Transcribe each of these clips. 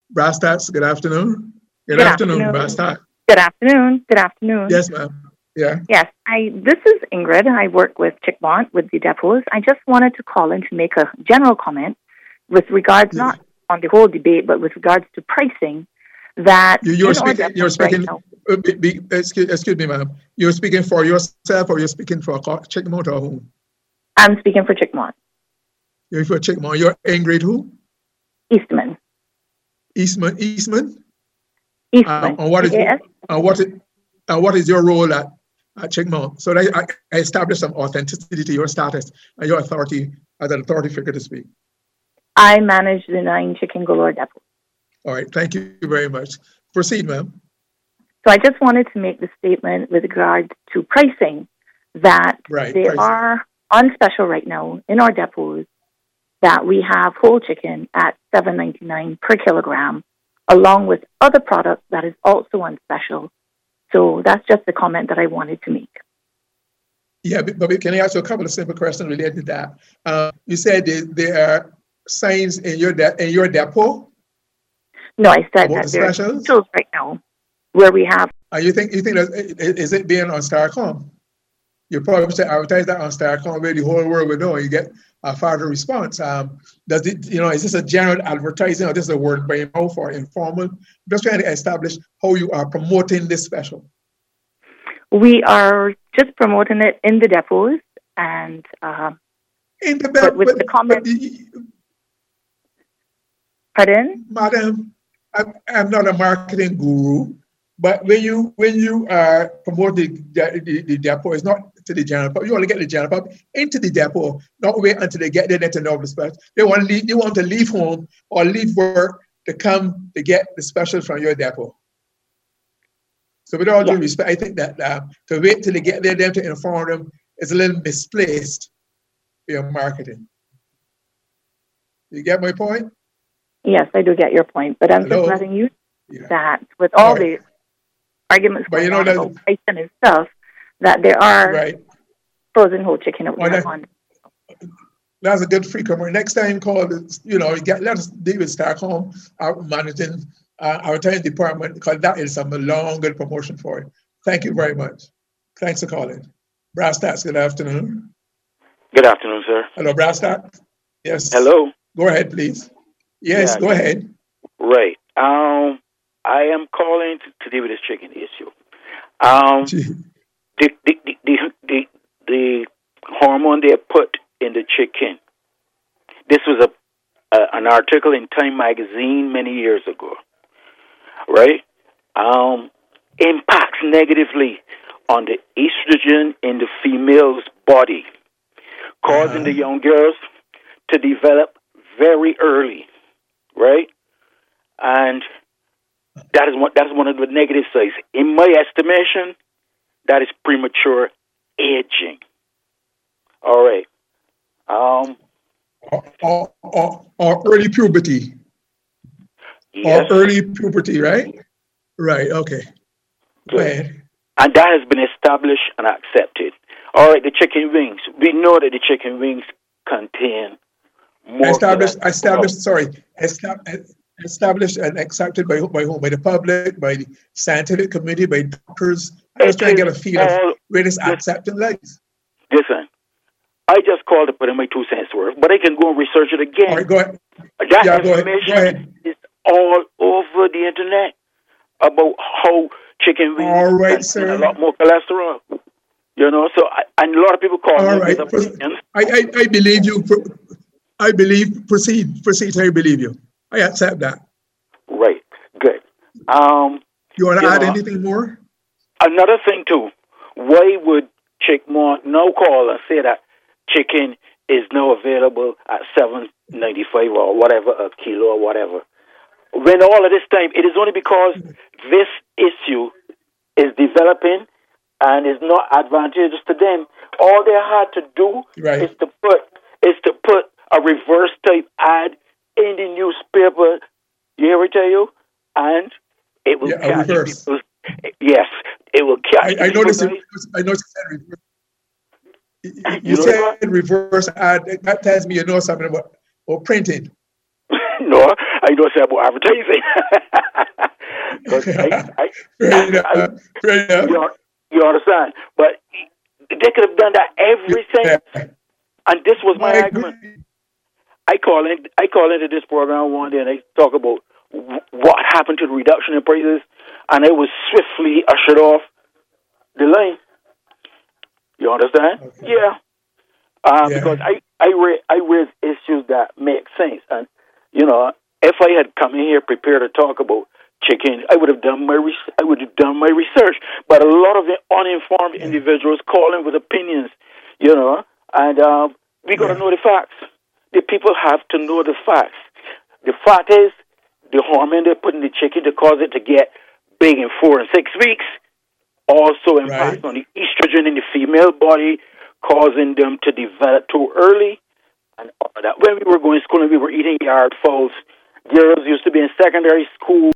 Brastats, good afternoon. Good Good afternoon, afternoon. Brastat. Good afternoon. Good afternoon. Yes, ma'am. Yeah. Yes, this is Ingrid. I work with Chickmont with the depots. I just wanted to call in to make a general comment with regards Yeah. not on the whole debate, but with regards to pricing that You're in our speaking. You're depots right speaking. now. Excuse me, ma'am. You're speaking for yourself, or you're speaking for Chickmont or whom? I'm speaking for Chickmont, You're for Chickmont. You're Ingrid who? Eastman. Eastman. Eastman. Eastman. And what is Yes. what is your role at Chickmont? So that I establish some authenticity to your status and your authority as an authority figure to speak. I manage the 9 Chicken Galore depots. All right. Thank you very much. Proceed, ma'am. So I just wanted to make the statement with regards to pricing that Right. they Pricing. are on special right now in our depots that we have whole chicken at $7.99 per kilogram, along with other products that is also on special. So that's just the comment that I wanted to make. Yeah, but can I ask you a couple of simple questions related to that? You said there are signs in your depot No, I said about that the there are specials. specials right now where we have. You think is it being on Starcom? You probably should advertise that on Starcom where the whole world will know. You get a further response. Does it, is this a general advertising or this is a word by mouth or informal? I'm just trying to establish how you are promoting this special. We are just promoting it in the depots and In the but with the comment. Pardon? Madam, I'm not a marketing guru, but when you are promoting the depot, it's not to the general public. You want to get the general public into the depot, not wait until they get there to know the special. They want to leave home or leave work to come to get the specials from your depot. So with all due respect, I think that to wait till they get there then to inform them is a little misplaced for your marketing. You get my point? Yes, I do get your point, but I'm just letting you that with all the arguments going on about pricing and stuff, that there are frozen whole chicken that we have on. That's a good free commercial. Next time, call let us deal with Stockholm, our managing our time department, because that is some long good promotion for it. Thank you very much. Thanks for calling. Brastats, good afternoon. Good afternoon, sir. Hello, Brastats. Yes. Hello. Go ahead, please. Yes, go ahead. Right. I am calling to deal with this chicken issue. The hormone they put in the chicken. This was an article in Time magazine many years ago. Right? Impacts negatively on the estrogen in the female's body, causing the young girls to develop very early. Right? And that is one of the negative sides. In my estimation, that is premature aging. All right. Or early puberty. Yes. Or early puberty, right? Right, okay. Go ahead. And that has been established and accepted. All right, the chicken wings. We know that the chicken wings contain more. Established and accepted by whom? By the public, by the scientific community, by doctors. I was trying to get a feel of where this acceptance lies. Listen, I just called to put in my 2 cents worth, but I can go and research it again. All right, go ahead. That information is all over the internet about how chicken wings contain a lot more cholesterol. So and a lot of people call me. All right, I believe you. I believe. Proceed. I believe you. I accept that. Right. Good. You want to add anything more? Another thing too. Why would Chickmont now call and say that chicken is now available at $7.95 or whatever a kilo or whatever? When all of this time, it is only because this issue is developing and is not advantageous to them. All they had to do is to put a reverse type ad in the newspaper. You hear me tell you? And it will catch people. Yes, it will catch. I noticed. I noticed reverse. You said reverse ad. That tells me you know something about printing. No, I I don't say about advertising. 'Cause you understand? But they could have done that everything. Yeah. And this was my I argument. agree. I call into this program one day and they talk about what happened to the reduction in prices, and it was swiftly ushered off the line. You understand? Okay. Yeah. Yeah. Because I raise issues that make sense, and you know, if I had come in here prepared to talk about chicken, I would have done my research. But a lot of the uninformed individuals call in with opinions, you know, and we got to know the facts. The people have to know the facts. The fact is, the hormone they put in the chicken to cause it to get big in 4 and 6 weeks also impacts on the estrogen in the female body, causing them to develop too early. And all of that. When we were going to school and we were eating yard fowls, girls used to be in secondary school.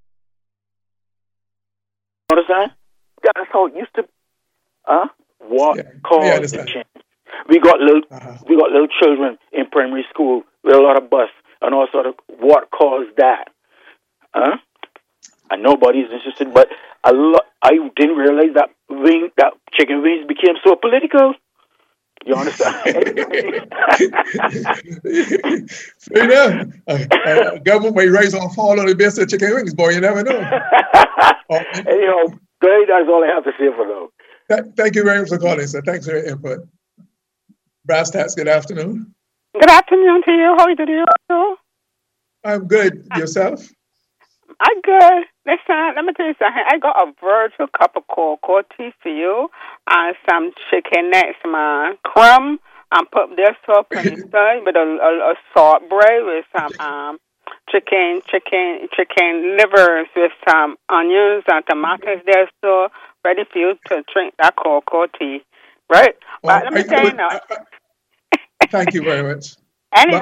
Understand? That's how it used to be. What caused the change? We got little children in primary school with a lot of bus and all sort of what caused that. And nobody's interested, but I didn't realize that chicken wings became so political. You understand? You know, government may rise or fall on the basis of chicken wings, boy. You never know. Anyhow, great. That's all I have to say for now. Thank you very much for calling, sir. Thanks for your input. Brass Tats, good afternoon. Good afternoon to you. How are you doing? I'm good. Yourself? I'm good. Listen, let me tell you something. I got a virtual cup of cocoa tea for you and some chicken necks, man. Crumb and put this up and inside with a salt bread with some chicken livers with some onions and tomatoes there, so ready for you to drink that cocoa tea. Right? But let me tell you now. Thank you very much. Anyhow,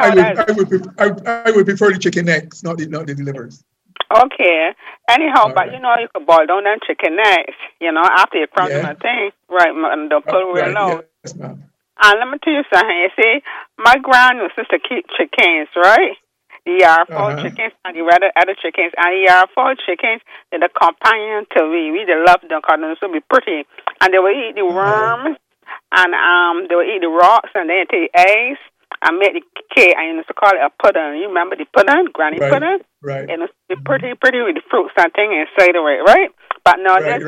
I would prefer the chicken necks, not the livers. Okay. Anyhow, All but right. you know, you can boil down them chicken necks, you know, after you crumb them and thing. Right, and they'll put real low. Yes, ma'am. And let me tell you something. You see, my grand sister keep chickens, right? The yard-full chickens and the other chickens. And the yard-full chickens, they're the companion to we. We they love them because they're so be pretty. And they will eat the worms, and they will eat the rocks, and then take the eggs, and make the cake, and you used to call it a pudding. You remember the pudding, granny pudding? Right. And it's pretty with the fruits and things inside of it, right? But no, them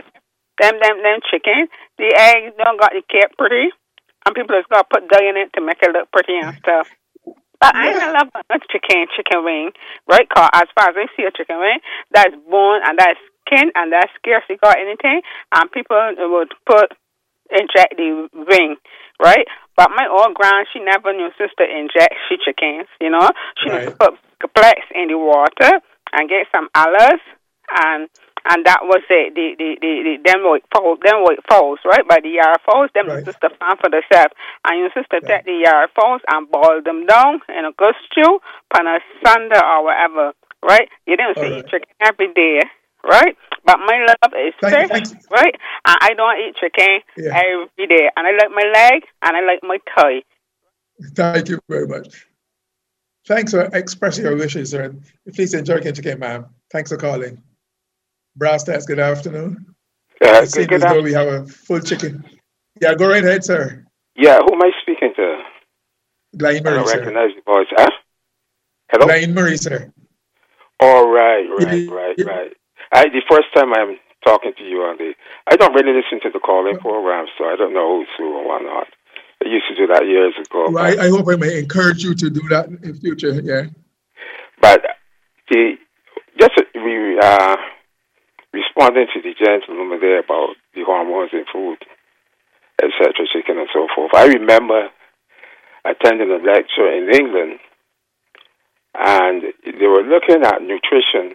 chickens, the eggs don't got the cake pretty, and people just got to put dye in it to make it look pretty and stuff. But I ain't love a chicken wing, right? Cause as far as I see a chicken wing, that's bone and that's skin and that's scarcely got anything, and people would inject the wing, right? But my old grand, she never knew sister inject chickens, you know. She used to put complex in the water and get some olives, and that was it. Them white fowls, right? By the yard fowls, them the sister found for herself. And your sister take the yard fowls and boil them down in a good stew, pan a Sunday or whatever, right? You didn't see chicken every day, right? But my love is fish, right? And I don't eat chicken every day. And I like my leg and I like my thigh. Thank you very much. Thanks for expressing your wishes, sir. Please enjoy chicken, ma'am. Thanks for calling. Brass Tats, good afternoon. It seems as though we have a full chicken. Yeah, go right ahead, sir. Yeah, who am I speaking to? Glenn Murray, sir. I don't recognize the voice. Huh? Hello? Glenn Murray, sir. Oh, right. The first time I'm talking to you I don't really listen to the call-in program, so I don't know who's who and whatnot. I used to do that years ago. Well, I hope I may encourage you to do that in future, yeah. But responding to the gentleman over there about the hormones in food, etc., chicken and so forth. I remember attending a lecture in England, and they were looking at nutrition,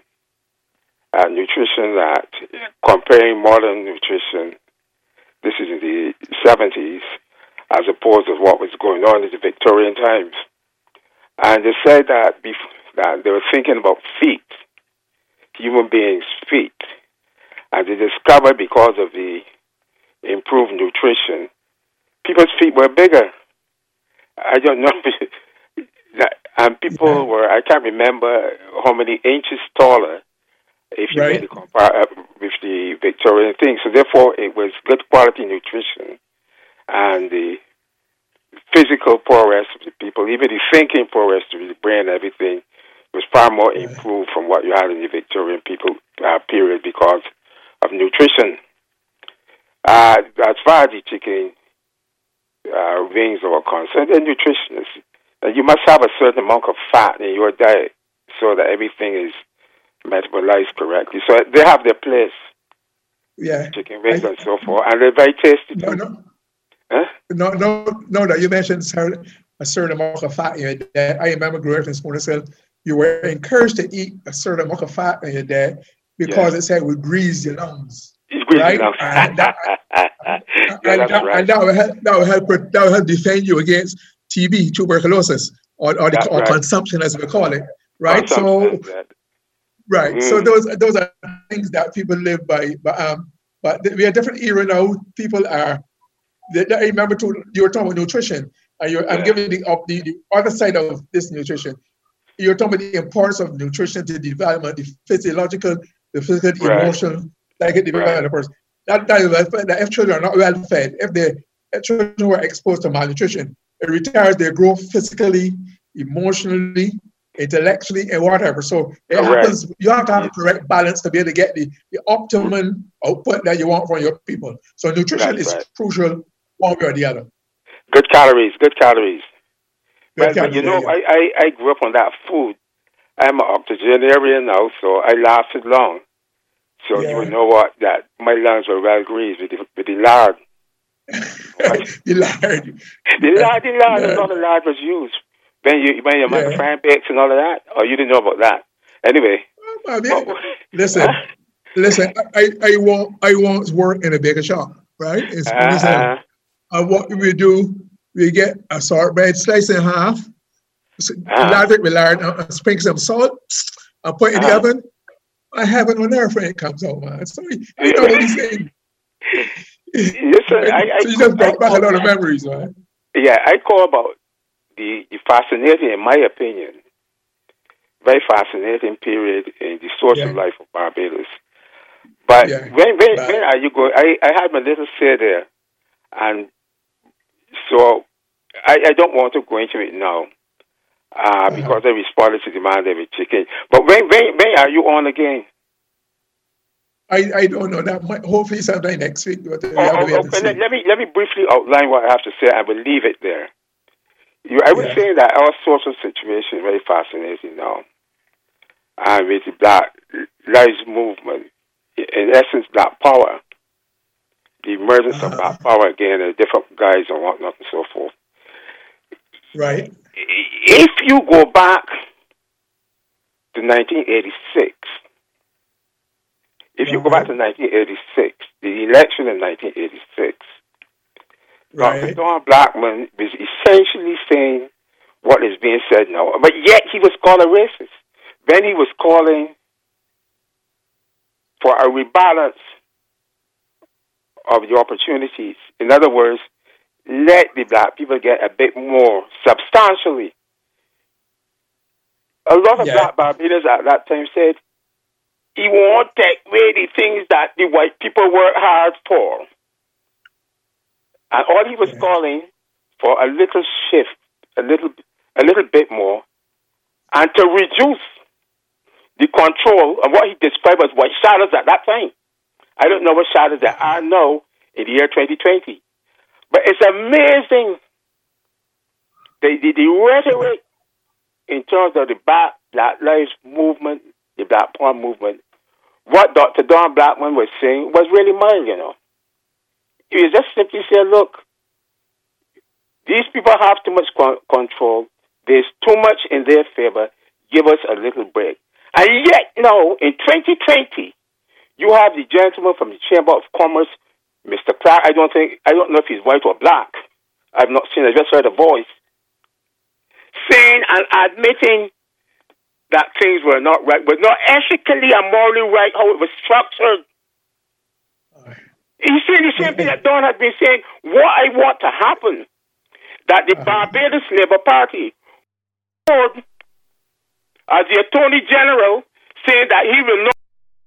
that comparing modern nutrition, this is in the 70s, as opposed to what was going on in the Victorian times. And they said that they were thinking about feet, human beings' feet. And they discovered because of the improved nutrition, people's feet were bigger. I don't know. And people were, I can't remember how many inches taller if you really compare with the Victorian thing. So therefore, it was good quality nutrition. And the physical prowess of the people, even the thinking prowess of the brain, everything, was far more improved from what you had in the Victorian people period because of nutrition. As far as the chicken wings are concerned, they're nutritionists. You must have a certain amount of fat in your diet so that everything is metabolized correctly. So they have their place. Yeah. Chicken wings and so forth. And they're very tasty too. No, you mentioned a certain amount of fat in your diet. I remember growing up in Spoonersville, you were encouraged to eat a certain amount of fat in your diet because it said it would grease your lungs. Right? And that will help defend you against TB, tuberculosis, or consumption, as we call it. Right? So those are things that people live by. But we are different era now. People are. I remember you were talking about nutrition. I'm giving the other side of this nutrition. You're talking about the importance of nutrition to the development, the physical, the emotional, like it development of the person. That if children are not well fed, if children who are exposed to malnutrition, it retards their growth physically, emotionally, intellectually, and whatever. So it happens. You have to have a correct balance to be able to get the optimum output that you want from your people. So nutrition is crucial, one way or the other. Good calories. But you know, I grew up on that food. I'm an octogenarian now, so I lasted long. So you would know that my lungs were well greased with the lard. The lard. A lot of lard was used. When your mother frying bakes and all of that. Oh, you didn't know about that. Anyway. Listen. I once worked in a baker shop, right? And what we do, we get a salt bread, slice in half, lather it with lard, and sprinkle some salt, and put it in the oven. I have it on there when it comes out, man. So I know what he's saying. Listen, so you just brought back a lot of memories, man. Yeah, I call about the fascinating, in my opinion, very fascinating period in the social life of Barbados. But when are you going? I had my little say there, and so I don't want to go into it now because I responded to demand every chicken. But when are you on again? I don't know. That might, hopefully sometime next week. But let me briefly outline what I have to say. I will leave it there. I would say that our social situation is very fascinating now. And with the Black Lives Movement, in essence, Black Power, the emergence of Black Power again, and different guys and whatnot and so forth. Right. If you go back to 1986, the election in 1986, Dr. Don Blackman was essentially saying what is being said now, but yet he was called a racist. Then he was calling for a rebalance of the opportunities. In other words, let the black people get a bit more substantially. A lot of black Barbadians at that time said, he won't take away the things that the white people work hard for. And all he was calling for a little shift, a little bit more, and to reduce the control of what he described as white shadows at that time. I don't know what shadows there are now in the year 2020. But it's amazing the rhetoric in terms of the Black Lives Movement, the Black Power movement. What Dr. Don Blackman was saying was really mild, you know. He was just simply saying, look, these people have too much control. There's too much in their favor. Give us a little break. And yet, now, in 2020, you have the gentleman from the Chamber of Commerce, Mr. Clark. I don't know if he's white or black. I've not seen. I just heard a voice saying and admitting that things were not right, but not ethically and morally right how it was structured. He's saying the same thing that Don has been saying. What I want to happen, that the Barbados Labour Party as the Attorney General saying that he will not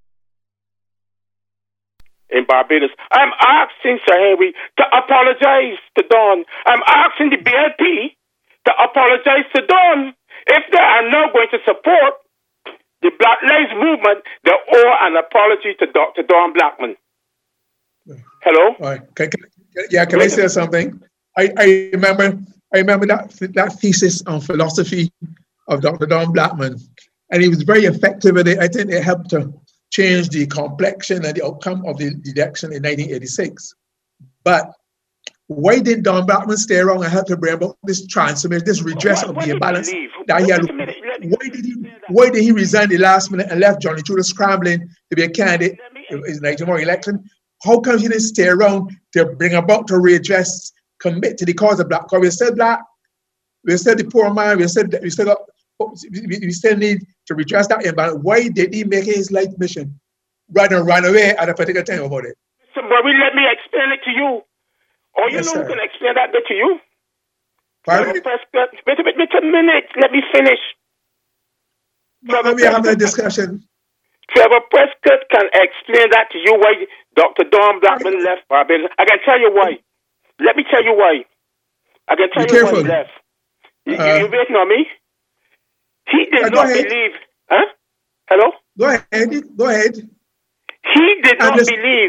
in Barbados. I'm asking Sir Henry to apologize to Don. I'm asking the BLP to apologize to Don. If they are not going to support the Black Lives Movement, they owe an apology to Dr. Don Blackman. Hello? All right. Can I say something? I remember that thesis on philosophy of Dr. Don Blackman, and he was very effective in it. I think it helped to change the complexion and the outcome of the election in 1986. But why didn't Don Blackman stay around and help to bring about this transformation, this redress of the imbalance that he had? Why did he resign the last minute and left Johnny Tudor scrambling to be a candidate in the 19 election? How come he didn't stay around to bring about to redress, commit to the cause of black? Because we're still black, we're still the poor man, we still need to redress that imbalance. Why did he make it his life mission rather than run away at a particular time about it? So, let me explain it to you. Or you know who can explain that bit to you? Pardon? Wait a minute. Let me finish. Let me have a discussion. Trevor Prescott can explain that to you why Dr. Don Blackman left Barbados. I can tell you why. Let me tell you why. I can tell you why he left. You waiting on me? He did not believe. Huh? Hello? Go ahead. He did not believe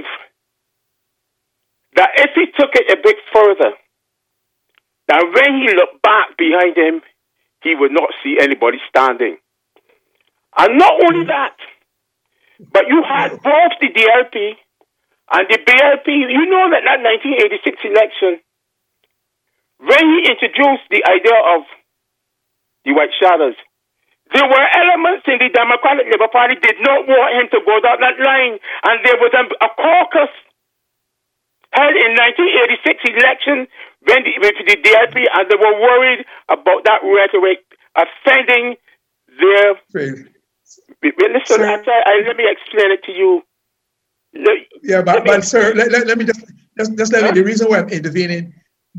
that if he took it a bit further, that when he looked back behind him, he would not see anybody standing. And not only that, but you had both the DLP and the BLP. You know that 1986 election, when he introduced the idea of the White Shadows, there were elements in the Democratic Labour Party did not want him to go down that line. And there was a caucus held in 1986 election with the DLP, and they were worried about that rhetoric offending their... Listen, let me explain it to you. But sir, let me just let me, the reason why I'm intervening,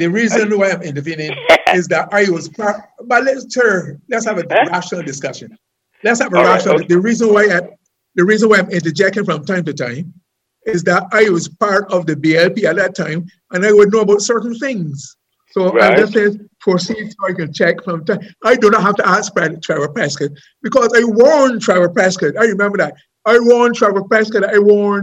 is that I was part, but let's have a rational discussion. Let's have a rational. The reason why I'm interjecting from time to time is that I was part of the BLP at that time, and I would know about certain things. So I just said proceed so I can check from time. I do not have to ask Trevor Prescott because I warned Trevor Prescott. I remember that. I warned Trevor Prescott. I warned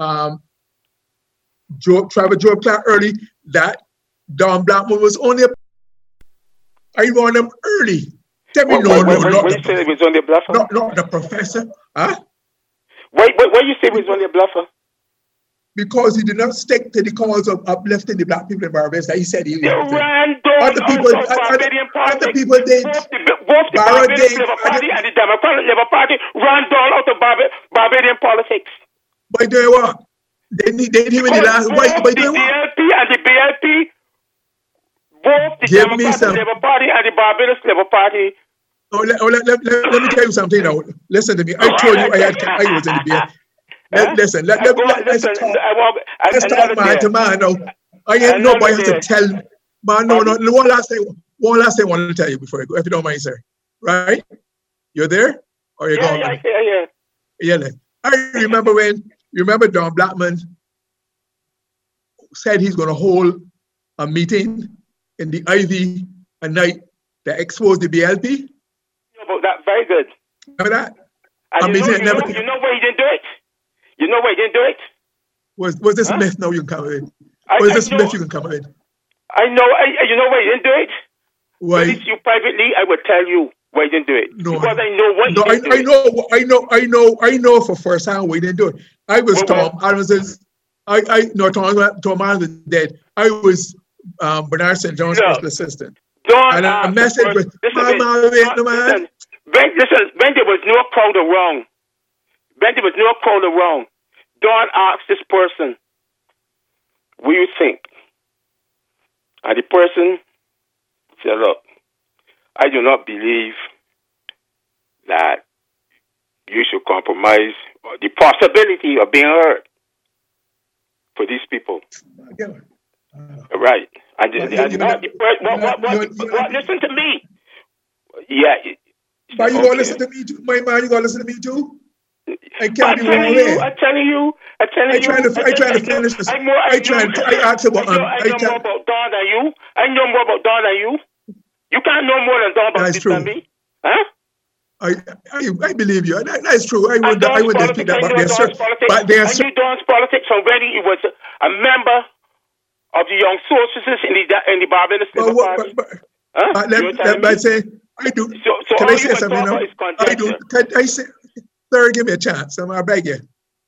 Joe Clark early that Don Blackman was only I warned him early. Tell me no. When you say he was only a bluffer? Not the professor. Huh? Why you say he was only a bluffer? Because he did not stick to the cause of uplifting the black people in Barbados that he said he would. Other people did. Both the Barbadian Labour Party and the Democratic Labour Party ran down out of Barbadian politics. By doing what? They didn't even the last. By doing what? The DLP and the BLP, both the Democratic Labour Party and the Barbados Labour Party. Let me tell you something now. Listen to me. I told you I was in the BLP. Listen, let's talk man to man now. I ain't nobody has to tell me. Man, no. One last thing I want to tell you before I go, if you don't mind, sir. Right? You're there? Or you're going? Yeah. I remember Don Blackman said he's going to hold a meeting in the Ivy at night to expose the BLP. You know about that, very good. Remember that? And you know why he didn't do it? You know why he didn't do it? Was this myth now you can come in? Was this myth you can come in? I know. You know why he didn't do it? Why? If you privately, I would tell you why he didn't do it. No, because I know why he didn't do it. I know for first hand why he didn't do it. I was Tom Adams. Tom Adams was dead. I was Bernard St. John's special assistant. And a message was, listen, when there was no crowd around, Don asked this person, what do you think? And the person said, look, I do not believe that you should compromise the possibility of being heard for these people. Right. And listen to me. Yeah. But you gonna listen to me too, my man. You gonna listen to me too? I can't be wrong I'm telling you. I trying to finish this. I asked about I know more about Don than you. I know more about Don than you. You can't know more than Don about this than me. Huh? I believe you. That's true. I would dispute that. But I knew Don's politics from when he was a member of the Young Socialists in the Barbados Labour Party. But say I do. So can all I say something? I do. Can I say? Sir, give me a chance. I beg you.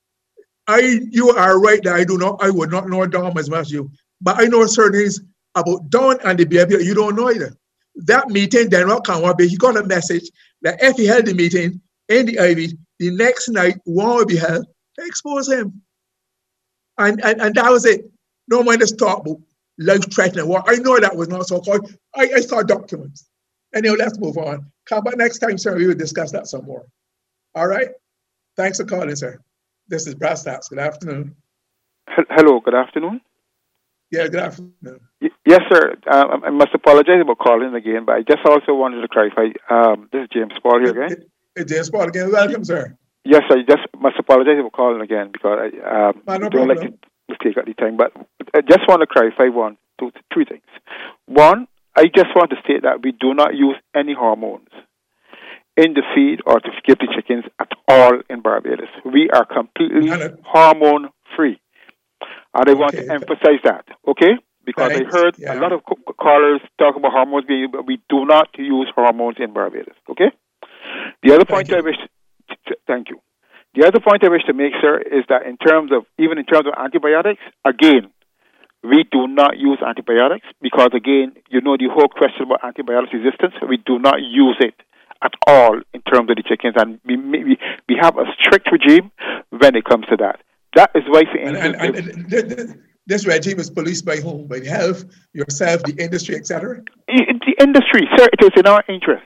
You are right that I would not know Don as much as you, but I know certain things about Don and the BFP you don't know either. That meeting, then what can be? He got a message that if he held the meeting in the Ivy, the next night one would be held to expose him, and that was it. No one just talk about life-threatening war. I know that was not so called. I saw documents. Anyway, let's move on. Come back next time, sir. We will discuss that some more. All right. Thanks for calling, sir. This is Brass Stats. Good afternoon. Hello, good afternoon. Yeah, good afternoon. Yes, sir. I must apologize about calling again, but I just also wanted to clarify. This is James Paul here again. James Paul again. Welcome, sir. Yes, I just must apologize about calling again because I no don't like to mistake at the time. But I just want to clarify three things. One, I just want to state that we do not use any hormones in the feed or to give the chickens at all in Barbados. We are completely hormone free. And I want to emphasize that, okay? Because I heard a lot of callers talk about hormones being, but we do not use hormones in Barbados, okay? The other point thank you. The other point I wish to make, sir, is that in terms of antibiotics, again, we do not use antibiotics because, again, you know the whole question about antibiotic resistance, we do not use it at all in terms of the chickens, and we have a strict regime when it comes to that. That is why, for instance, this regime is policed by whom? By health, yourself, the industry, etc. The industry, sir, it is in our interest,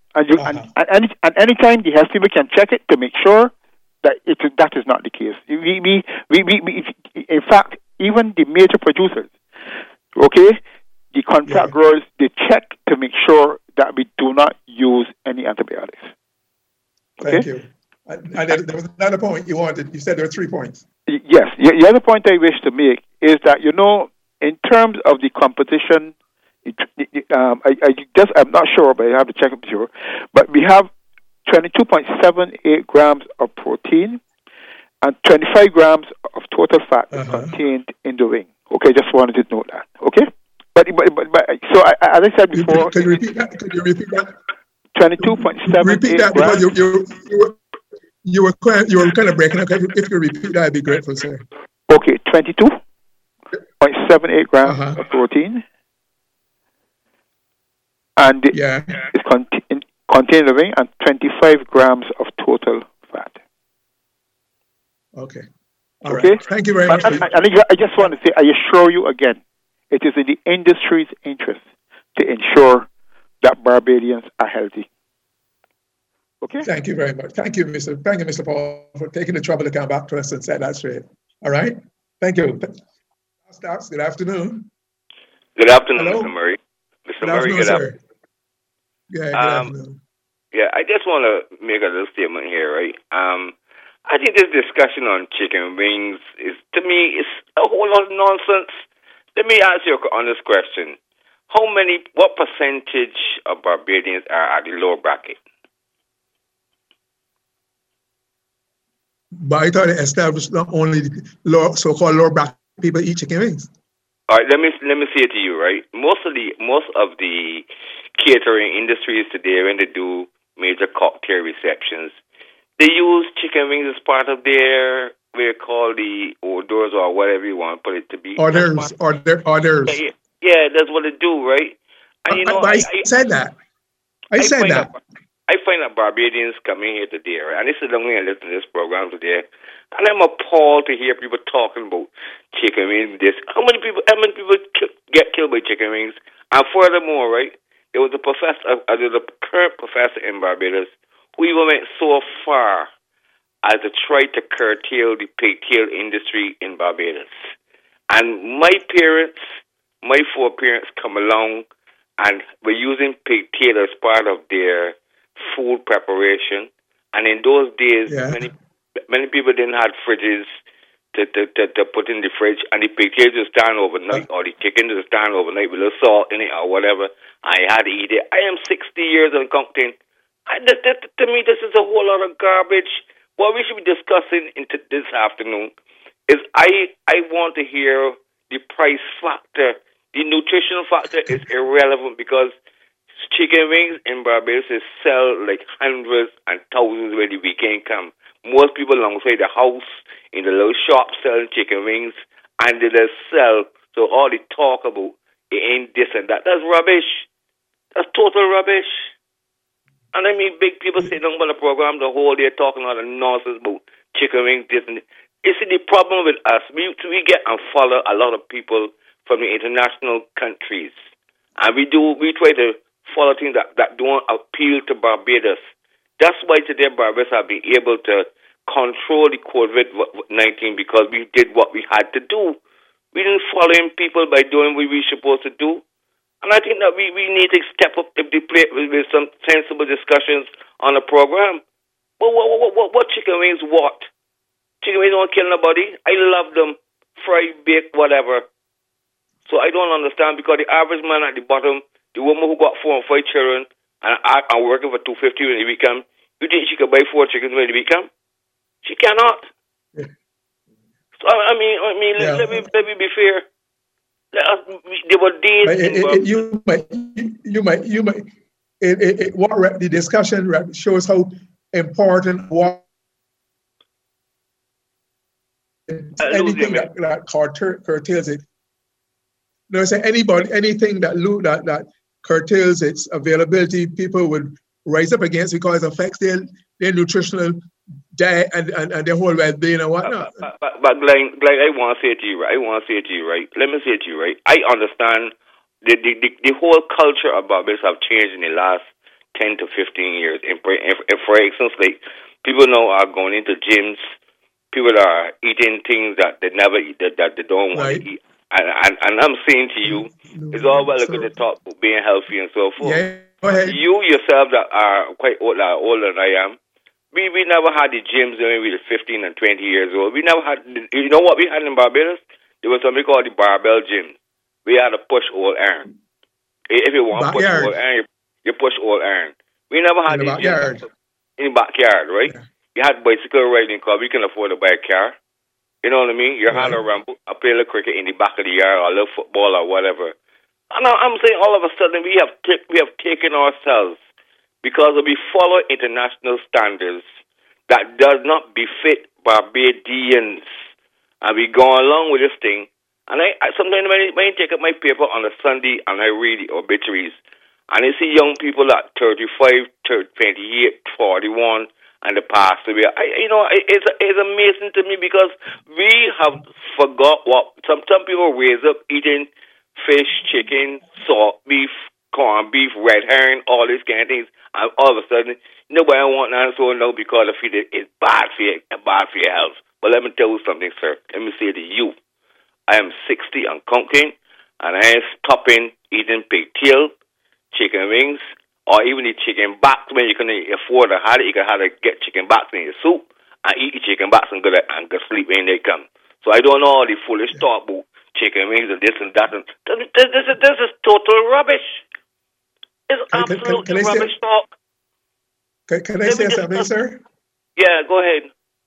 and any time the health people can check it to make sure that that is not the case. We in fact, even the major producers, okay, the contract growers, they check to make sure that we do not use any antibiotics. Okay? Thank you. And there was another point you wanted. You said there were 3 points. Yes. The other point I wish to make is that, in terms of the composition, I'm not sure, but I have to check it sure. But we have 22.78 grams of protein and 25 grams of total fat contained in the wing. Okay, just wanted to note that. Okay? But so as I said before, Could you repeat that? 22.78 repeat that grams. Because you were kind of breaking up. If you repeat that, I'd be grateful, sir. Okay, 22.78 grams of protein, and it's contained in the wing, and 25 grams of total fat. Okay. All right. Thank you very much. And I just want to say, I assure you again, it is in the industry's interest to ensure that Barbadians are healthy. Okay. Thank you very much. Thank you, Mr. Paul, for taking the trouble to come back to us and set that straight. All right. Thank you. Good afternoon. Good afternoon, Hello? Mr. Murray. Good afternoon, sir. Yeah, good afternoon. Yeah, I just want to make a little statement here, right? I think this discussion on chicken wings to me, is a whole lot of nonsense. Let me ask you an honest question. What percentage of Barbadians are at the lower bracket? But I thought it established not only the so-called lower bracket people eat chicken wings. All right, let me say it to you, right? Most of the catering industries today, when they do major cocktail receptions, they use chicken wings as part of their, what you call the hors d'oeuvres or whatever you want to put it to be. Orders. Yeah, that's what they do, right? And I said that. I find that Barbadians coming here today, right? And this is the only I listen to this program today, and I'm appalled to hear people talking about chicken wings. How many people get killed by chicken wings? And furthermore, right, there was a current professor in Barbados who even went so far as to try to curtail the pigtail industry in Barbados. And my four parents come along and were using pigtail as part of their food preparation. And in those days, many people didn't have fridges to put in the fridge, and the pigtails would stand overnight, or the chicken would stand overnight with a little salt in it or whatever. I had to eat it. I am 60 years and counting. To me, this is a whole lot of garbage. What we should be discussing this afternoon is I want to hear the price factor. The nutritional factor is irrelevant because chicken wings in Barbados is sell like hundreds and thousands when the weekend come. Most people alongside the house in the little shop selling chicken wings, and they just sell. So all they talk about it ain't this and that. That's rubbish. That's total rubbish. And I mean, big people sitting on the program the whole day talking all the nonsense about chicken wings, this and that. You see, the problem with us, we get and follow a lot of people from the international countries. And we try to follow things that don't appeal to Barbados. That's why today Barbados have been able to control the COVID-19 because we did what we had to do. We didn't follow in people by doing what we were supposed to do. And I think that we need to step up the plate with some sensible discussions on the program. But what chicken wings what? Chicken wings don't kill nobody. I love them. Fried, baked, whatever. So I don't understand because the average man at the bottom, the woman who got 4 and 5 children, and I'm working for $250 when the week come, you think she could buy 4 chickens when the week come? She cannot. Yeah. So I mean, let me be fair. There were days. What the discussion shows how important what anything that curtails it. No, say anything that curtails its availability, people would rise up against because it affects their nutritional diet and their whole well-being and whatnot. But Glenn, I want to say to you, right? Let me say to you, right? I understand the whole culture of Barbados have changed in the last 10 to 15 years. For instance, like people now are going into gyms. People are eating things that they never eat, that they don't want to eat. And I'm saying to you, it's all well good to talk about being healthy and so forth. Yeah, go ahead. You yourself that are quite older than I am, we never had the gyms when we were 15 and 20 years old. We never had, you know what we had in Barbados? There was something called the barbell gym. We had to push all iron. If you want to push all iron, you push all iron. We never had the gym in the backyard, right? Yeah. You had bicycle riding because we can afford to buy a car. You know what I mean? You had a rumble, a play a little cricket in the back of the yard, or a little football or whatever. And I'm saying all of a sudden we have taken ourselves because we follow international standards that does not befit Barbadians. And we go along with this thing. And I sometimes when I take up my paper on a Sunday and I read the obituaries, and I see young people at 35, 28, 41, and they pass away. It's amazing to me because we have forgot what some people raise up eating fish, chicken, salt beef, corned beef, red herring, all these kind of things, and all of a sudden nobody want none so no because the food is bad for you and bad for your health. But let me tell you something, sir. Let me say to you, I am 60 and counting, and I am stopping eating pigtail, chicken wings, or even the chicken backs when you can afford to have it. You can have to get chicken backs in your soup and eat the chicken backs and go sleep when they come. So I don't know all the foolish talk about chicken wings and this and that. And this is total rubbish. It's absolutely rubbish talk. Can I say something, sir? Yeah, go ahead.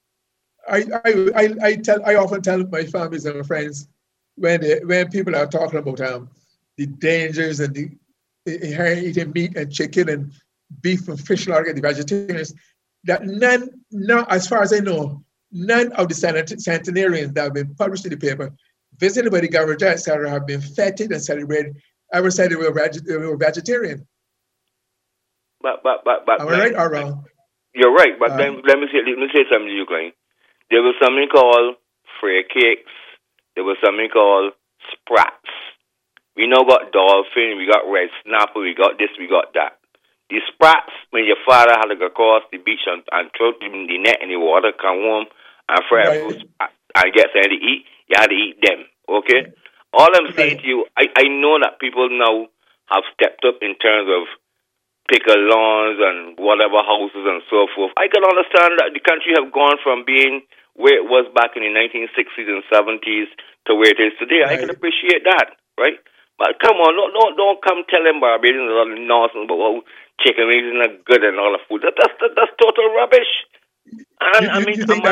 I often tell my families and friends when people are talking about the dangers and the eating meat and chicken and beef and fish, like the vegetarians, that none, as far as I know, none of the centenarians that have been published in the paper, visited by the government, etc., have been feted and celebrated, ever said they were vegetarian. But am I right or wrong? You're right, but let me say something to you, Glenn. There was something called Freya cakes. There was something called sprats. We now got dolphin, we got red snapper, we got this, we got that. The sprats, when your father had to go across the beach and throw them in the net in the water, come home and fry and get something to eat, you had to eat them, okay? All I'm saying to you, I know that people now have stepped up in terms of pickle lawns and whatever houses and so forth. I can understand that the country have gone from being where it was back in the 1960s and 70s to where it is today. Right. I can appreciate that, right? But come on, don't come telling Barbadians all the nonsense about chicken wings is not good and all the food. That's total rubbish. And I'm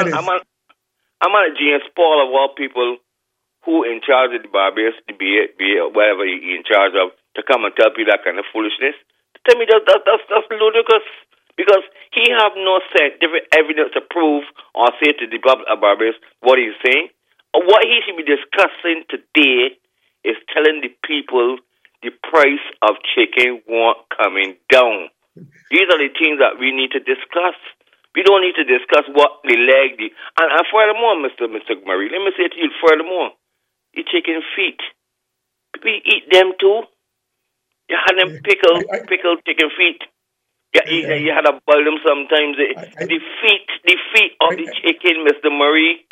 a James Paul of all people who in charge of the Barbados, be it whatever he in charge of, to come and tell people that kind of foolishness. Tell me that's ludicrous, because he have no scientific evidence to prove or say to the public of Barbados what he's saying. What he should be discussing today is telling the people the price of chicken won't coming down. These are the things that we need to discuss. We don't need to discuss what the leg, and furthermore, Mr. Murray, let me say to you furthermore, the chicken feet, we eat them too. You had them pickled chicken feet. You had to boil them sometimes. The feet of the chicken, Mr. Murray.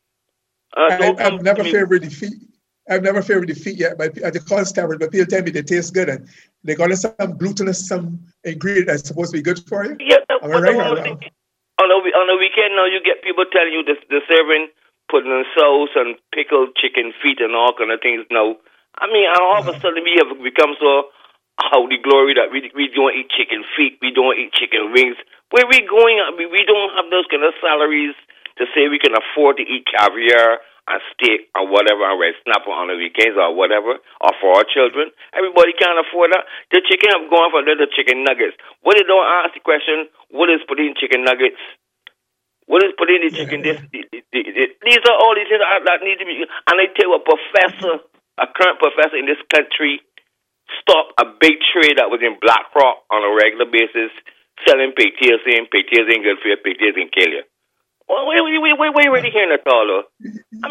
I've never favored the feet. I've never favored the feet yet, but they call it scabbard, but people tell me they taste good, and they got some glutinous, some ingredient that's supposed to be good for you. Yeah, on the weekend now, you get people telling you they're serving putting in sauce and pickled chicken feet and all kind of things now. I mean, all of a sudden we have become so the glory that we don't eat chicken feet, we don't eat chicken wings. Where we going? We don't have those kind of salaries to say we can afford to eat caviar and steak or whatever and red snapper on the weekends or whatever, or for our children. Everybody can't afford that. The chicken have gone for little chicken nuggets. What they don't ask the question, what is put in chicken nuggets? What is put in the chicken? These are all these things that need to be. And I tell you, a current professor in this country, stopped a big trade that was in BlackRock on a regular basis, selling pigtails in good for your pigtails in Kelia. Well, we already hearing that all, though. I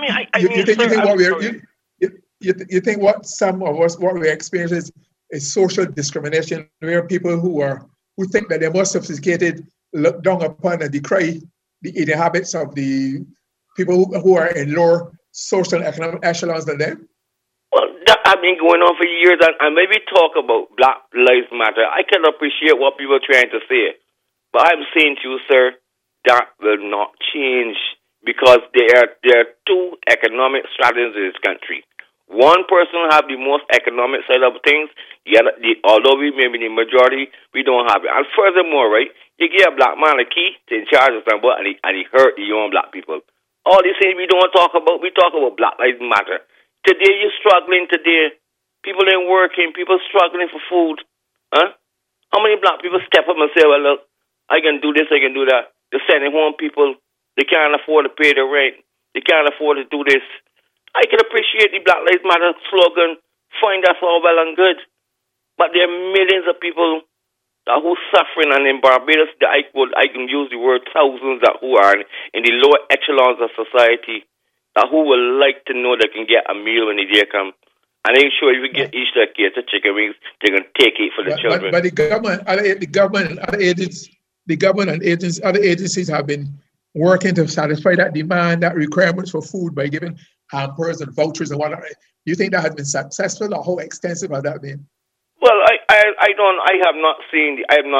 mean, you think what some of us what we experience is social discrimination, where people who think that they're more sophisticated look down upon and decry the eating habits of the people who are in lower social and economic echelons than them? Well, that has been going on for years, and maybe talk about Black Lives Matter. I can appreciate what people are trying to say, but I'm saying to you, sir, that will not change, because there are two economic strategies in this country. One person have the most economic side of things, although we may be the majority, we don't have it. And furthermore, right, you give a black man a key to in charge of something, and he hurt the young black people. All these things we don't talk about, we talk about Black Lives Matter. Today, you're struggling today. People ain't working. People struggling for food. Huh? How many black people step up and say, well, look, I can do this, I can do that. They're sending home people. They can't afford to pay the rent. They can't afford to do this. I can appreciate the Black Lives Matter slogan. Fine, that's all well and good. But there are millions of people who are suffering, and in Barbados, I can use the word thousands who are in the lower echelons of society, who would like to know they can get a meal when the day comes. And I'm sure if we get each their kids a chicken wings, they're going to take it for the children. But the government and other agencies have been working to satisfy that demand, that requirements for food by giving hampers and vouchers and whatnot. Do you think that has been successful, or how extensive has that been? Well, I've seen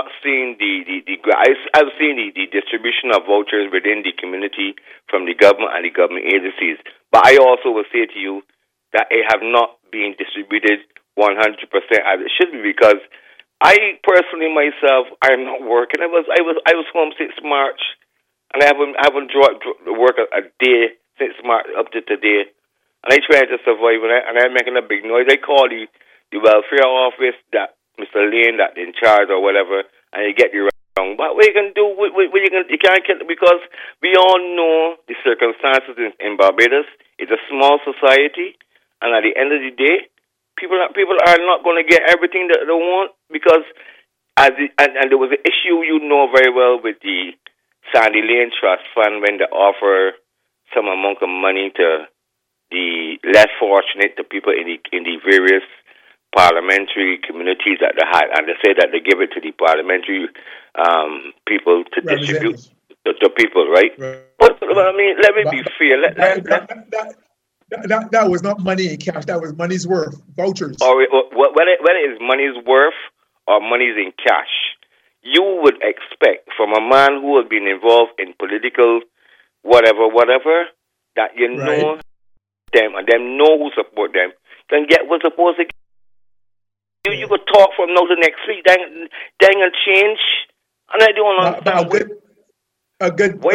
the distribution of vouchers within the community from the government and the government agencies. But I also will say to you that it have not been distributed 100% as it should be, because I personally myself, I'm not working. I was home since March, and I haven't worked a day since March up to today, and I try to survive, and I'm making a big noise. I call the welfare office, that Mr. Lane, that in charge or whatever, and you get the wrong. But what you can do, you can't get, because we all know the circumstances in Barbados. It's a small society, and at the end of the day, people are not going to get everything that they want, because and there was an issue you know very well with the Sandy Lane Trust Fund when they offer some amount of money to the less fortunate, the people in the various parliamentary communities that they had, and they say that they give it to the parliamentary people to distribute to people, right? But I mean, let me be fair. That was not money in cash. That was money's worth, vouchers. Or whether it is money's worth or money's in cash, you would expect from a man who has been involved in political whatever, that you know them and them know who support them, can get what's supposed to get. You could talk from now to next week, then and change. And I don't understand. A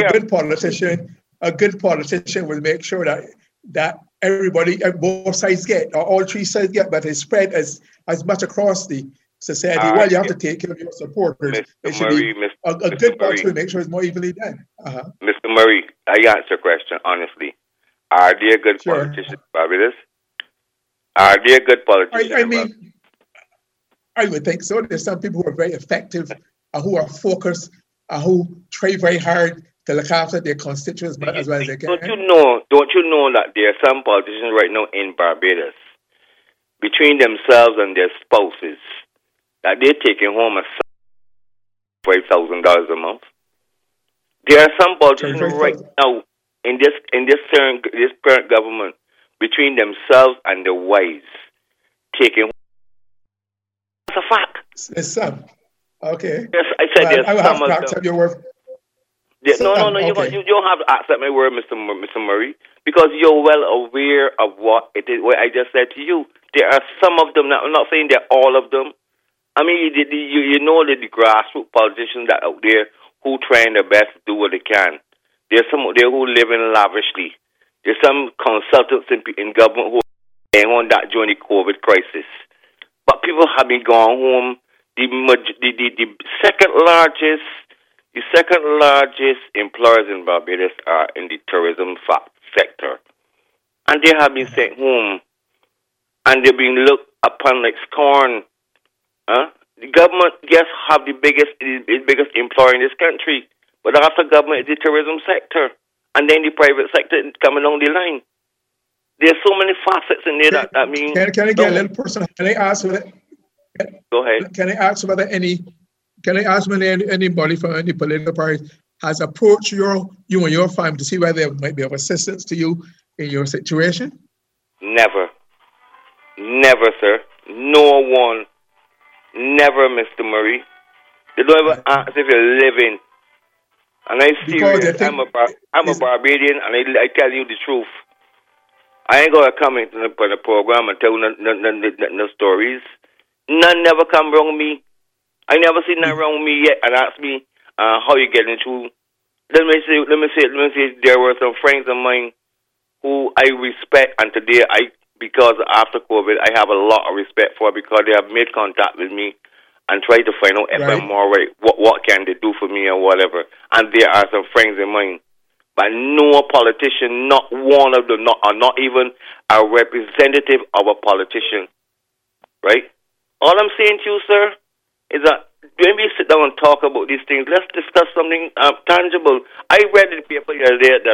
good politician will make sure that everybody, both sides get, or all three sides get, but it's spread as much across the society. Well, you have to take care of your supporters. It should be a good politician make sure it's more evenly done. Mr. Murray, I answer your question honestly. Are there good politicians, Barbados? Are there good politicians? I would think so. There's some people who are very effective, who are focused, who try very hard to look after their constituents as well as they can. Don't you know that there are some politicians right now in Barbados, between themselves and their spouses, that they're taking home $5,000 a month? There are some politicians right now in this current government, between themselves and their wives, taking home. That's a fact. There's some. Okay. Yes, I said there's some of them. Accept your word. No. Okay. You don't have to accept my word, Mr. Murray, because you're well aware of what it is. What I just said to you. There are some of them. I'm not saying they're all of them. I mean, you know that the grassroots politicians that out there who trying their best to do what they can. There's some out there who live in lavishly. There's some consultants in government who are on that during the COVID crisis. But people have been going home. The second largest employers in Barbados are in the tourism sector, and they have been sent home, and they've been looked upon like scorn. The government, yes, have the biggest employer in this country, but after government is the tourism sector, and then the private sector coming along the line. There's so many facets in there that means. Can I get a little personal? Can I ask whether? Go ahead. Can I ask whether anybody from any political party has approached you and your family to see whether they might be of assistance to you in your situation? Never, sir. No one. Never, Mr. Murray. They don't ever ask if you're living. And I'm serious. I'm a Barbadian, and I tell you the truth. I ain't gonna come into the program and tell no stories. None never come wrong me. I never seen nothing wrong with me yet and ask me how you getting through. Let me say there were some friends of mine who I respect, and today because after COVID I have a lot of respect for, because they have made contact with me and tried to find out if I'm all right, what can they do for me or whatever. And there are some friends of mine. But no politician, not one of them, not even a representative of a politician, right? All I'm saying to you, sir, is that when we sit down and talk about these things, let's discuss something tangible. I read in the paper the other day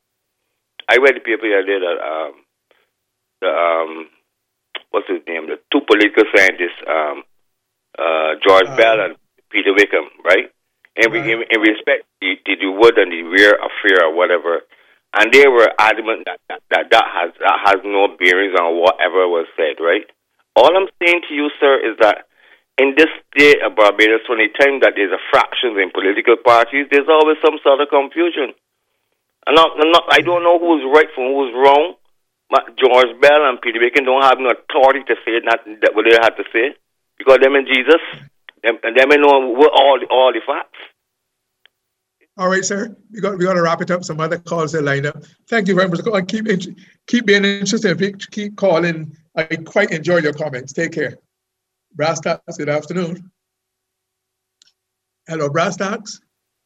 that what's his name? The two political scientists, George Bell and Peter Wickham, right? In respect the word and the rear affair or whatever, and they were adamant that has no bearings on whatever was said, right? All I'm saying to you, sir, is that in this day of Barbados, when the time that there's a fractions in political parties, there's always some sort of confusion. I don't know who's right from who's wrong. But George Bell and Peter Wickham don't have no authority to say that what they have to say, because them and Jesus. Them know all the facts. All right, sir. We got to wrap it up. Some other calls are lined up. Thank you very much. Keep being interested. Keep calling. I quite enjoyed your comments. Take care. Brass Tacks, good afternoon. Hello, Brass Tacks.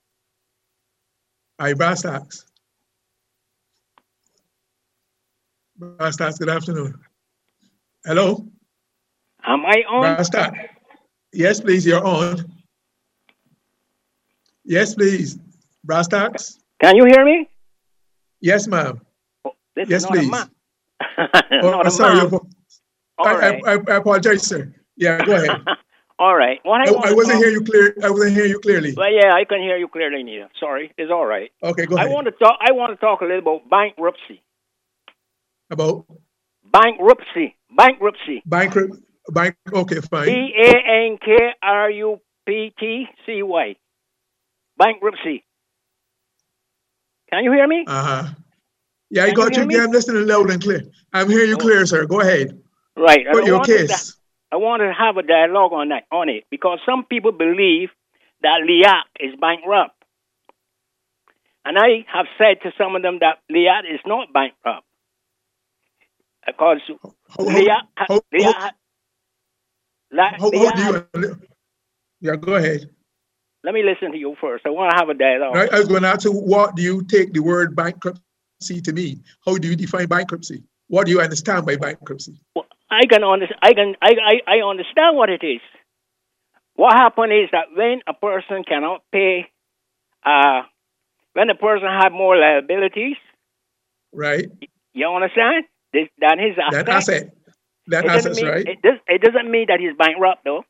Hi, Brass Tacks. Brass Tacks, good afternoon. Hello. Am I on? Brass Tacks. Yes, please, you're on. Yes, please. Brass Tacks. Can you hear me? Yes, ma'am. Oh, yes, please. Sorry. I apologize, sir. Yeah, go ahead. All right. I wasn't hearing you clear. I wasn't hearing you clearly. Well, yeah, I can hear you clearly, Nita. Sorry, it's all right. Okay, go ahead. I want to talk a little about bankruptcy. About bankruptcy. Bankruptcy. Okay, fine. bankruptcy. Bankruptcy. Can you hear me? Yeah, I got you. Yeah, I'm listening loud and clear. I'm hearing you clear, sir. Go ahead. Right. Put your case. I wanted to have a dialogue on it, because some people believe that LIAC is bankrupt. And I have said to some of them that LIAC is not bankrupt. Because Yeah, go ahead. Let me listen to you first. I want to have a dialogue. Right, I was going to ask you, what do you take the word bankruptcy to mean? How do you define bankruptcy? What do you understand by bankruptcy? Well, I understand what it is. What happened is that when a person cannot pay, when a person has more liabilities, right? You understand? Than his asset. That asset's right. It doesn't mean that he's bankrupt, though.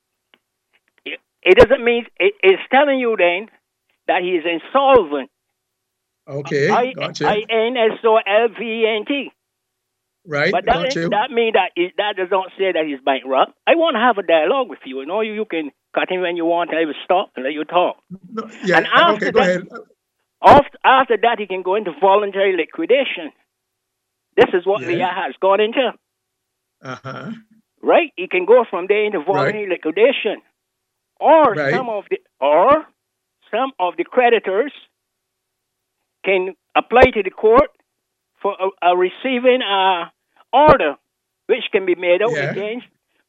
It doesn't mean it's telling you then that he is insolvent. Okay, gotcha. INSOLVENT. Right, but that means that does not say that he's bankrupt. I want to have a dialogue with you. You know, you can cut him when you want, and I will stop and let you talk. No, yeah, and after go that, ahead. After that, he can go into voluntary liquidation. This is what LIAC has gone into. Right? He can go from there into voluntary liquidation. Or some of the creditors can apply to the court for a receiving order, which can be made out against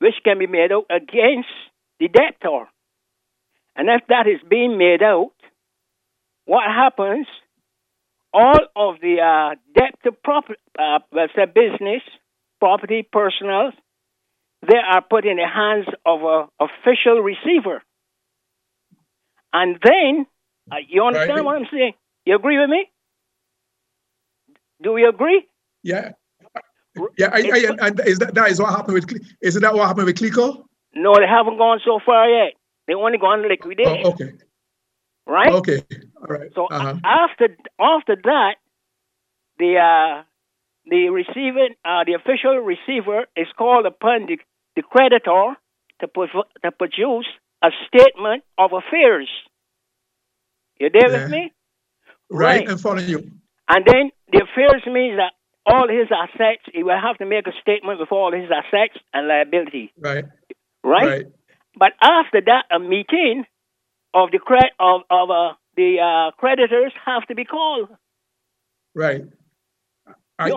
the debtor. And if that is being made out, what happens? All of the debtor property, business, property, personal, they are put in the hands of an official receiver. And then, you understand what I'm saying? You agree with me? Do we agree? Yeah. Yeah, and is that what happened with Clico? No, they haven't gone so far yet. They only gone to liquidation. Oh, okay. Right? Okay. All right. So after that, the official receiver is called upon the creditor to produce a statement of affairs. You there with me? Right, I'm following you. And then the affairs means that all his assets, he will have to make a statement with all his assets and liability. Right. But after that, a meeting of the creditors have to be called. Right. Are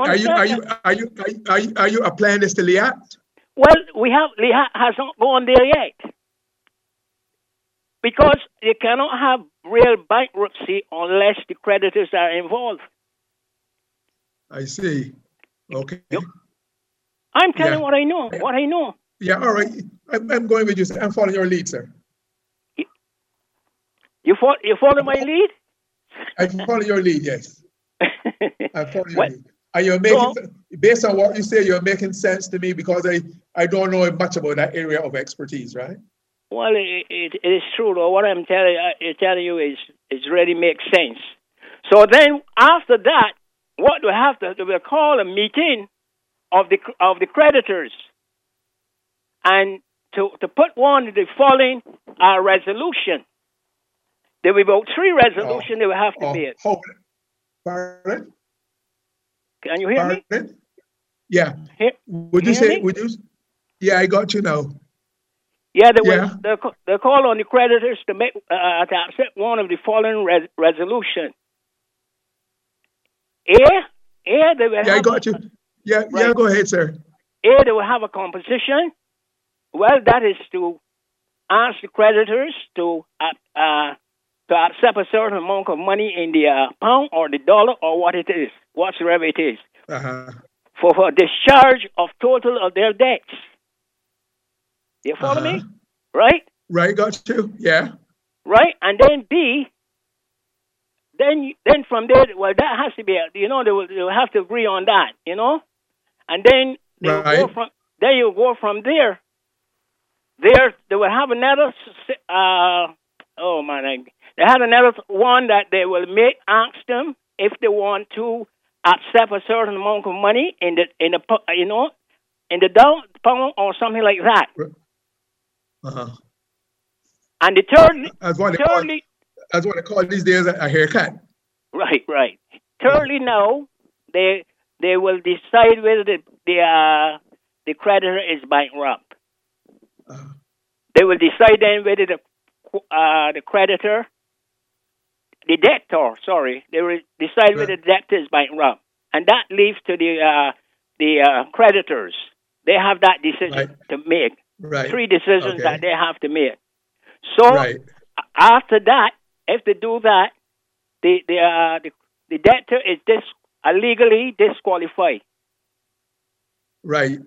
you applying this to LIAC? Well, LIAC has not gone there yet. Because you cannot have real bankruptcy unless the creditors are involved. I see. Okay. Yep. I'm telling you what I know. What I know. Yeah, all right. I'm going with you. I'm following your lead, sir. You follow my lead? I follow your lead, yes. I follow your lead. And you're making, based on what you say, you're making sense to me because I don't know much about that area of expertise, right? Well, it is true, though. What I'm telling you is really makes sense. So then, after that, what do we have to do? We'll call a meeting of the creditors, and to put one of the following resolution. There will be about 3 resolutions they will have to be. Pardon? Can you hear me? Yeah. Would you say? Yeah, I got you now. Yeah, they call on the creditors to make to accept one of the following resolution. They will I got you. Yeah, go ahead, sir. They will have a composition. Well, that is to ask the creditors to accept a certain amount of money in the pound or the dollar or what it is, whatsoever it is, for discharge of total of their debts. You follow me? Right? Right, got you. Yeah. Right, and then B. Then from there, well, that has to be, they will have to agree on that, and then they will go from. Then you go from there. They will have another. They have another one that they will ask them if they want to accept a certain amount of money in the down pound or something like that. Uh-huh. And the that's what they call these days a haircut. Right. Thirdly, now they will decide whether the creditor is bankrupt. They will decide then whether the creditor, the debtor, they will decide whether the debtor is bankrupt, and that leaves to the creditors. They have that decision to make. Right. 3 decisions that they have to make. So after that, if they do that, the debtor is legally disqualified. Right.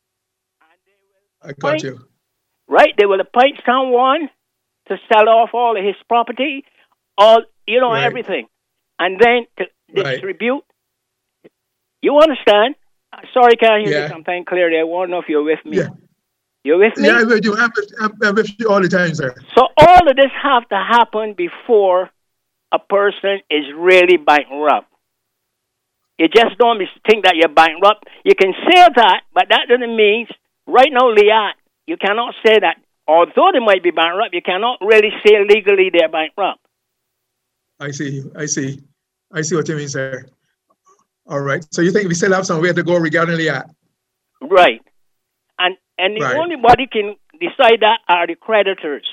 I got you. Right, they will appoint someone to sell off all of his property, everything, and then to distribute. You understand? Sorry, can't hear you something clearly. I want to know if you're with me. Yeah. You're with me? Yeah, I'm with you. I'm with you all the time, sir. So all of this have to happen before a person is really bankrupt. You just don't think that you're bankrupt. You can say that, but that doesn't mean, right now, Liat, you cannot say that. Although they might be bankrupt, you cannot really say legally they're bankrupt. I see what you mean, sir. All right. So you think we still have somewhere to go regarding Liat? Right. And the only body can decide that are the creditors.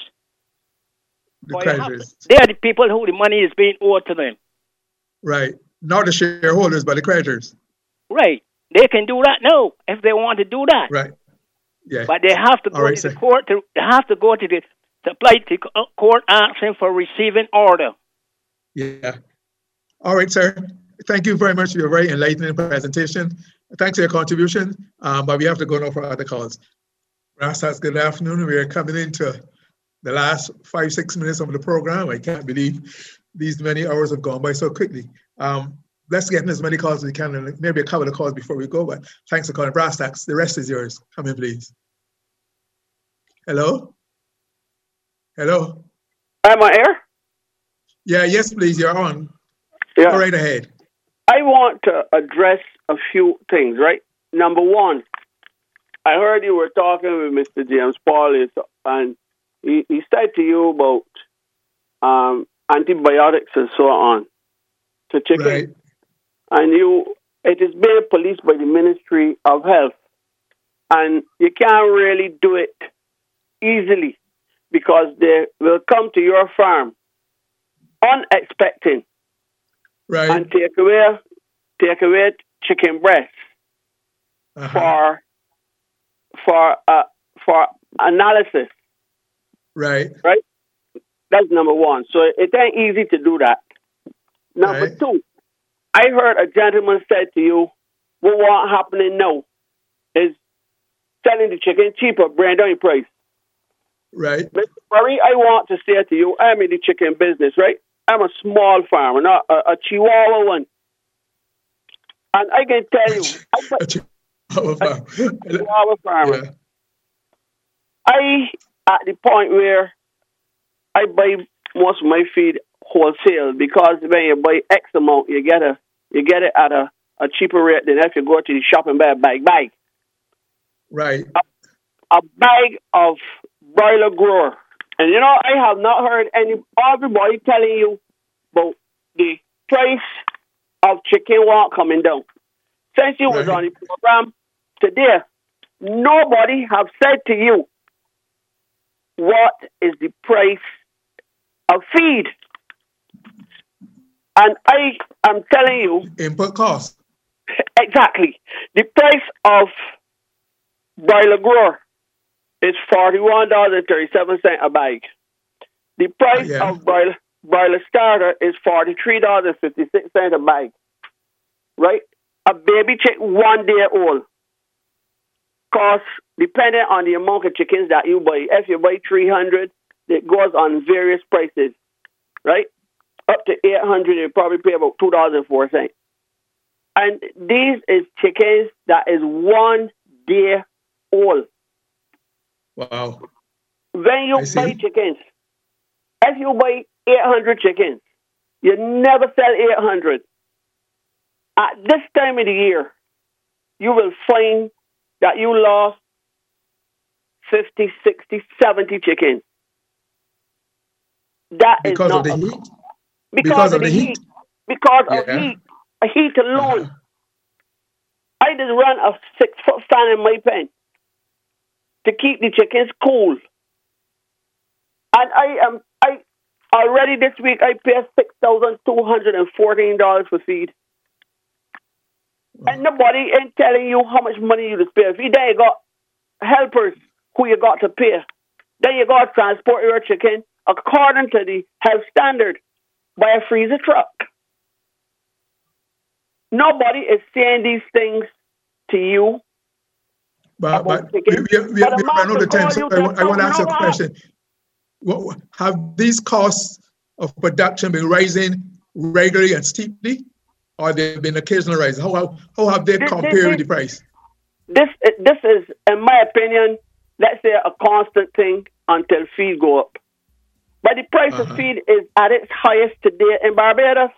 The creditors. They are the people who the money is being owed to them. Right. Not the shareholders, but the creditors. Right. They can do that now if they want to do that. Right. Yeah. But they have to go to the court. They have to go to apply to court asking for receiving order. Yeah. All right, sir. Thank you very much for your very enlightening presentation. Thanks for your contribution. But we have to go now for other calls. Rastas, good afternoon. We are coming into the last 5-6 minutes of the program. I can't believe these many hours have gone by so quickly. Let's get in as many calls as we can, and maybe a couple of calls before we go. But thanks for calling. Brastax, the rest is yours. Come in, please. Hello? Hello? Am I here? Yeah, yes, please. You're on. Yeah. Go right ahead. I want to address a few things, right? Number one, I heard you were talking with Mr. James Paul, and he said to you about antibiotics and so on to chicken. Right. And it is being policed by the Ministry of Health. And you can't really do it easily because they will come to your farm unexpected and take away chicken breast for analysis. Right. Right? That's number one. So it ain't easy to do that. Number two, I heard a gentleman said to you, what's happening now is selling the chicken cheaper, bring down the price. Right. Mr. Murray, I want to say to you, I'm in the chicken business, right? I'm a small farmer, not a Chihuahua one. And I can tell you, a Chihuahua farmer. Yeah. I at the point where I buy most of my feed wholesale because when you buy X amount, you get it at a cheaper rate than if you go to the shop and buy a bag. Right. A bag of broiler grower. And I have not heard everybody telling you about the price of chicken won't coming down. Since you was on the program today, nobody have said to you what is the price of feed. And I am telling you... Input cost. Exactly. The price of broiler grower is $41.37 a bag. The price of broiler starter is $43.56 a bag. Right? A baby chick 1 day old costs, depending on the amount of chickens that you buy. If you buy 300, it goes on various prices. Right? Up to 800, you probably pay about $2.04. And these is chickens that is 1 day old. Wow. When you buy chickens, if you buy 800 chickens, you never sell 800. At this time of the year, you will find that you lost 50, 60, 70 chickens. That is because not of the heat? Because of the heat. Because of heat. Heat alone. I just run a 6-foot fan in my pen to keep the chickens cool. And I already this week I paid $6,214 for feed. And nobody ain't telling you how much money you to spare. If you then you got helpers who you got to pay. Then you got to transport your chicken according to the health standard by a freezer truck. Nobody is saying these things to you. But we run out of time, so I want to ask a question. Have these costs of production been rising regularly and steeply, or they've been occasional rise? How have they compared with the price? This is, in my opinion, let's say a constant thing until feed go up. But the price of feed is at its highest today in Barbados.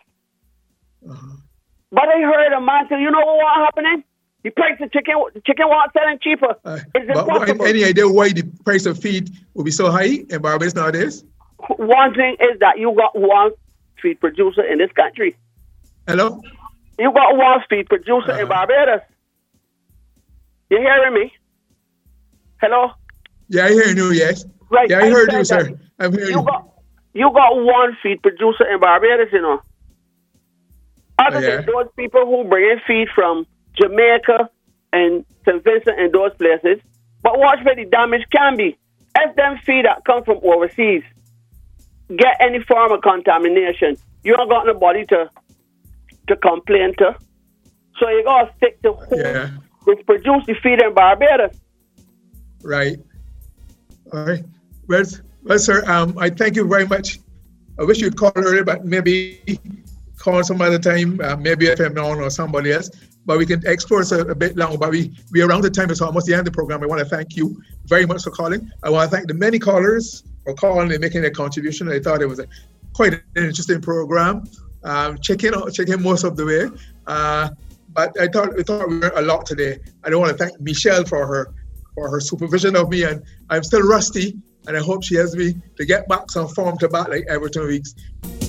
But I heard a man say, you know what happening? The price of chicken was selling cheaper. It's impossible. Any idea why the price of feed will be so high in Barbados nowadays? One thing is that you got one feed producer in this country. Hello? You got one feed producer in Barbados. You hearing me? Hello? Yeah, I hear you, yes. Right. Yeah, I heard you, sir. I'm hearing you. You got one feed producer in Barbados, you know. Other than those people who bring in feed from Jamaica and St. Vincent and those places. But watch where the damage can be. As them feed that come from overseas get any form of contamination, you don't got nobody to complain to. So you got to stick to who is produce the feed in Barbados. Right. All right. Well, sir, I thank you very much. I wish you'd call earlier, but maybe call some other time, maybe FM on or somebody else. But we can explore this a bit longer. But we're around the time, it's almost the end of the program. I want to thank you very much for calling. I want to thank the many callers for calling and making their contribution. I thought it was quite an interesting program. Checking most of the way. But I thought we learned a lot today. I want to thank Michelle for her supervision of me, and I'm still rusty, and I hope she has me to get back some form to back like every 2 weeks.